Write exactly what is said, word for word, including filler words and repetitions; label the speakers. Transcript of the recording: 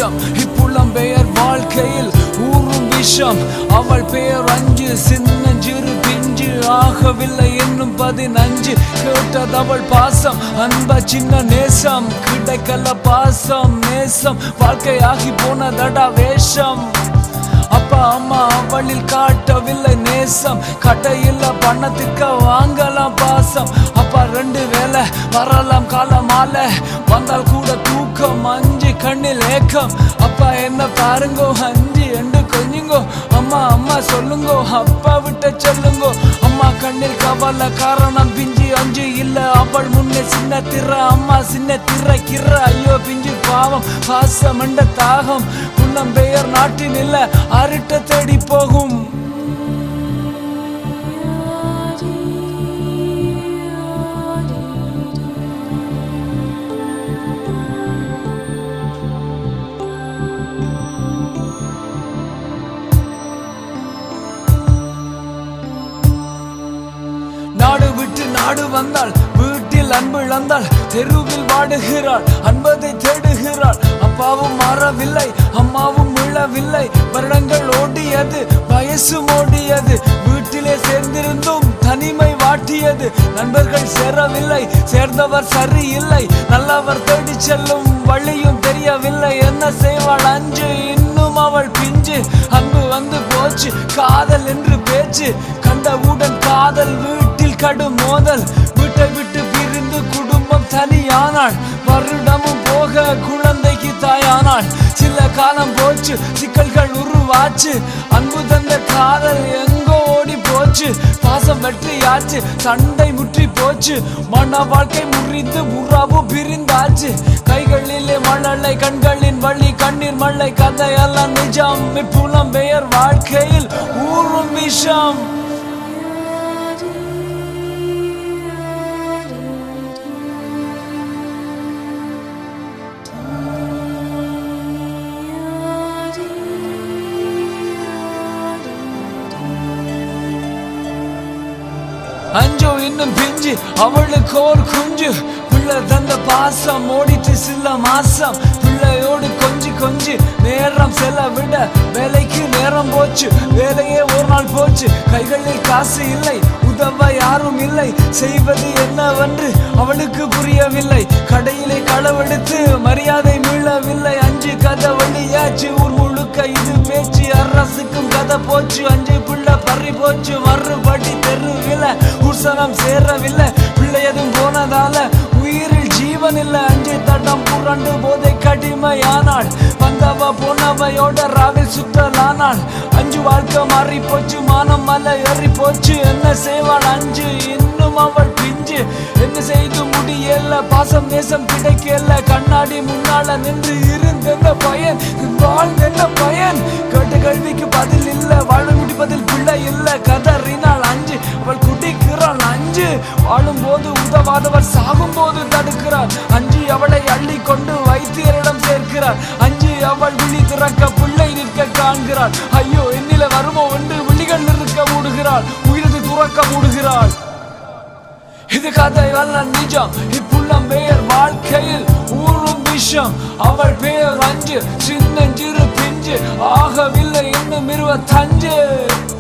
Speaker 1: நிஜம் இப்புலம்பெயர் வாழ்க்கையில் ஊறும் விஷம். அவள் பெயர் அஞ்சு, சின்னஞ்சிறு பிஞ்சு, ஆகவில்லை என்னும் பதினஞ்சு. கேட்டது அவள் பாசம், அன்ப சின்ன நேசம், கிடைக்கல பாசம் நேசம், வாழ்க்கையாகி போனதடா வேஷம். அப்பா அம்மா அவளில் காட்டவில்லை நேசம், கடையில் பணத்திற்கு வாங்கலாம் பாசம். அப்பா ரெண்டு வேலை வரலாம் காலமால, வந்தால் கூட தூக்கம், அஞ்சு கண்ணில் ஏக்கம். அப்பா என்ன பாருங்கோ அஞ்சு என்று கொஞ்சுங்கோ, அம்மா அம்மா சொல்லுங்கோ, அப்பா விட்ட சொல்லுங்கோ. அம்மா கண்ணில் கவலை காரணம் பிஞ்சு அஞ்சு இல்ல, அவள் முன்னே சின்ன திற, அம்மா சின்ன திற கிற. ஐயோ பிஞ்சு பாவம், பாசம் என்ற தாகம் புலம்பெயர் நாட்டின் இல்ல, அருட்ட தேடி போகும். நாடு விட்டு நாடு வந்தாள், வீட்டில் அன்பு இழந்தாள், தெருவில் வாடுகிறாள், அன்பதை தேடுகிறாள். அப்பாவும் மாறவில்லை, அம்மாவும் விழவில்லை, வருடங்கள் ஓடியது, வயசும் ஓடியது. வீட்டிலே சேர்ந்திருந்தும் தனிமை வாட்டியது, நண்பர்கள் சேரவில்லை, சேர்ந்தவர் சரியில்லை, நல்லவர் தேடி செல்லும் வழியும் தெரியவில்லை. என்ன செய்வாள் அஞ்சு, இன்னும் அவள் பிஞ்சு. அன்பு வந்து போச்சு, காதல் என்று பேச்சு, கண்டவுடன் காதல், வீட்டில் கடும் மோதல். வீட்டை விட்டு பிரிந்து குடும்பம் தனியானாள், வருடமும் போக குழந்தைக்கு தாயானாள். சில காலம் போச்சு, சிக்கல்கள் உருவாச்சு, அன்பு தந்த காதல் எங்கோ ஓடி போச்சு. பாசம் வெற்றியாச்சு, சண்டை முற்றி போச்சு, மன வாழ்க்கை முறிந்து உறவு பிரிந்தாச்சு. கைகளிலே மழலை, கண்களின் வழி கண்ணீர் மழை, கதையெல்லாம் நிஜம் இப்புலம்பெயர் வாழ்க்கையில் ஊறும் விஷம். அஞ்சோ இன்னும் பிஞ்சு, அவளுக்கு ஒரு குஞ்சு. பிள்ளை தந்த பாசம் ஓடிட்டு சில மாசம், பிள்ளையோடு கொஞ்சி கொஞ்சி நேரம் செலவிட வேலைக்கு நேரம் போச்சு. வேலையே ஒரு நாள் போச்சு, கைகளில் காசு இல்லை, உதவ யாரும் இல்லை, செய்வது என்னவென்று அவளுக்கு புரியவில்லை. கடையிலே களவெடுத்து மரியாதை மீளவில்லை. அஞ்சு கதை வழியாச்சு, ஊர் முழுக்க இது பேச்சு, அரசுக்கும் கதை போச்சு. அஞ்சு பிள்ளை பறி போச்சு, மறுபடி தெருவில உற்சனம் சேரவில்லை. பிள்ளையதும் போனதால உயிரில் ஜீவன் இல்ல. அஞ்சு தடம் புரண்டு போதை கடிமையானாள், வந்தவ போனவையோட ராவில் சுத்தலானாள். அஞ்சு வாழ்க்கை மாறி போச்சு, மானம் மலை ஏறி போச்சு. என்ன செய்வாள் அஞ்சு, இன்னும் அவள் பிஞ்சு. என்ன செய்து முடியல, பாசம் நேசம் கிடைக்கல. கண்ணாடி முன்னால நின்று இருந்தென்ன பயன், வாழ்ந்தென்ன பயன். கேட்ட கேள்விக்கு பதில் இல்ல, வாழ முடிப்பதில் பிள்ளை இல்ல. கதறினாள் அஞ்சு, அவள் குடிக்கிறாள் அஞ்சு. வாழும் போது உதவாதவர் சாகும் போது தடுக்கிறார் அஞ்சு. அவளை அள்ளி கொண்டு வைத்தியரிடம் சேர்க்கிறார் அஞ்சு. அவள் விழி திறக்க பிள்ளை நிற்க காண்கிறாள். ஐயோ என்னில வருமோ என்று விழிகள் இருக்க மூடுகிறாள், உயிரது துறக்க மூடுகிறாள். இது கதை அல்ல நிஜம் இப்புலம்பெயர் வாழ்க்கையில் ஊறும் விஷம். அவள் பெயர் அஞ்சு, சின்னஞ்சிறு பிஞ்சு, ஆகவில்லை இன்னும் இருபத்தஞ்சு.